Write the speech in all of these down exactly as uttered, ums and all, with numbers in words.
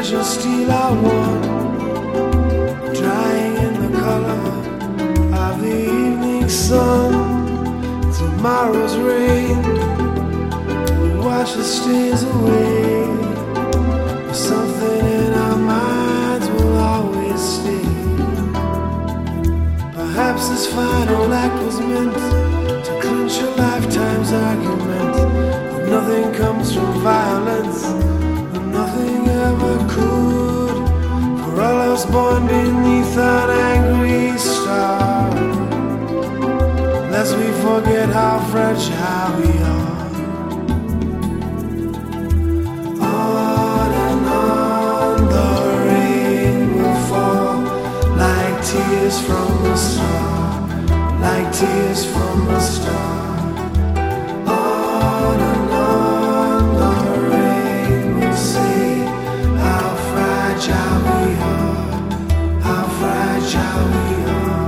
treasure steel I won, drying in the color of the evening sun. Tomorrow's rain will wash the stains away, but something in our minds will always stay. Perhaps this final act was meant to clinch a lifetime's argument, that nothing comes from violence, and nothing ever could. For all us born beneath an angry star, lest we forget how fragile we are. On and on the rain will fall, like tears from a star, like tears from a star. On and on the rain will say how fragile we are, how fragile we are.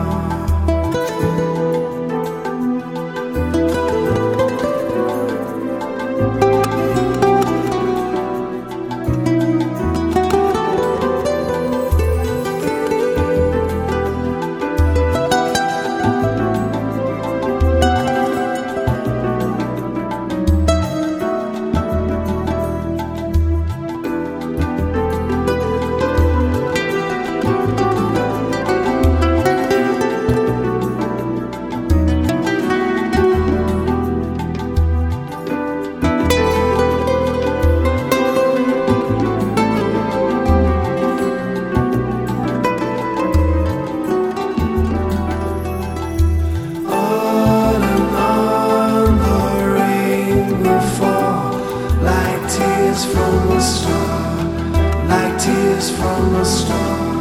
From a star, like tears from a star.